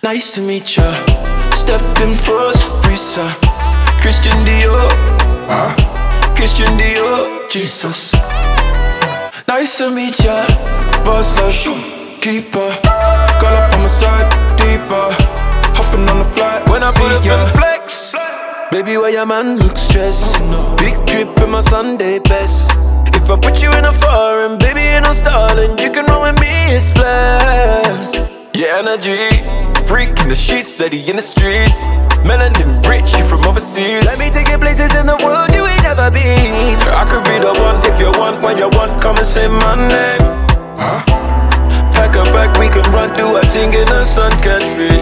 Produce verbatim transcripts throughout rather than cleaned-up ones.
Nice to meet ya. Stepped in froze, Risa. Christian Dior, huh? Christian Dior, Jesus. Nice to meet ya. Boss up, keeper. Girl up on my side, deeper. Hopping on the flight, when I put up in flex. Baby, why your man look stressed? Big trip in my Sunday best. If I put you in a foreign, baby, ain't no stalling. You can roll with me, it's blessed. Your energy, freak in the sheets, steady in the streets. Melanin rich, you from overseas. Let me take you places in the world you ain't never been. I could be the one if you want, when you want, come and say my name. Huh? Pack a bag, we can run, do a thing in the sun country.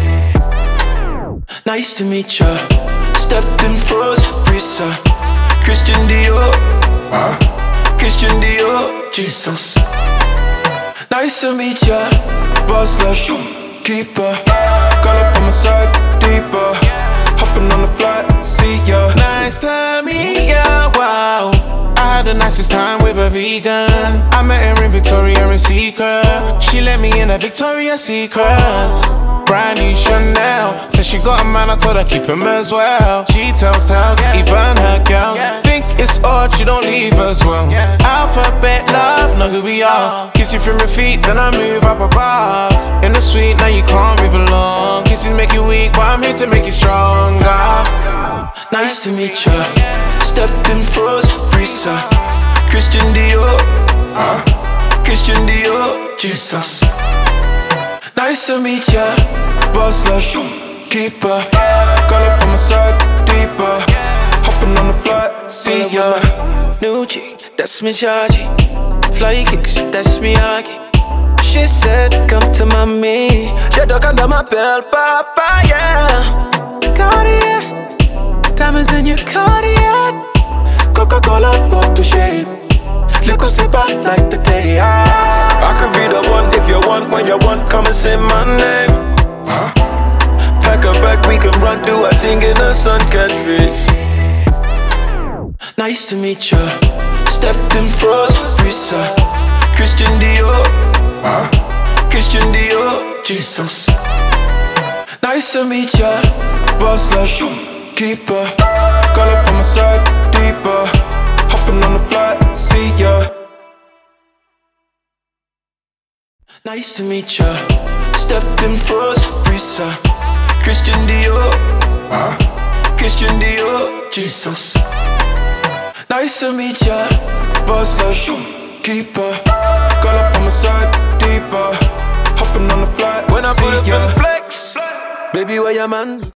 Nice to meet ya. Stepped in froze, Risa. Christian Dior, huh? Christian Dior, Jesus. Nice to meet ya. Boss up, keeper. Girl up on my side, deeper. Hopping on the flight, see ya. Nice to meet ya, wow. I had the nicest time with a vegan. I met her in Victoria and Secret. She let me in a Victoria's Secrets. Brand new Chanel. Said she got a man, I told her keep him as well. She tells tales, even her girls think it's odd she don't leave as well. Alphabet love, know who we are. Kiss you from your feet, then I move up above. In the suite, now you can't move along. Kisses make you weak, but I'm here to make you stronger. Nice to meet ya. Stepped in froze, Risa. Christian Dior, huh? Christian Dior, Jesus. Nice to meet ya. Boss up, keeper. Girl up on my side, deeper. Hopping on the flight, see ya. New G, that's me chargy. Fly kicks, that's me Aki. She said, come to mommy. She dug under my belt, papa, yeah. Cartier, diamonds in your Cartier. Coca-Cola bottle shape. Look what's about like the day I could be the one if you want, when you want, come and say my name. Huh? Pack a bag, we can run, do a thing in the sun country. Nice to meet ya. Stepped in froze, Risa. Christian Dior, huh? Christian Dior, Jesus. Nice to meet ya. Boss up, keeper. Girl up on my side, deeper. Hopping on the flight, see ya. Nice to meet ya. Stepped in froze, Risa. Christian Dior, huh? Christian Dior, Jesus. Nice to meet ya. Boss up, keeper. Girl up on my side, deeper. Hopping on the flight, when I put up in flex. Baby, why your man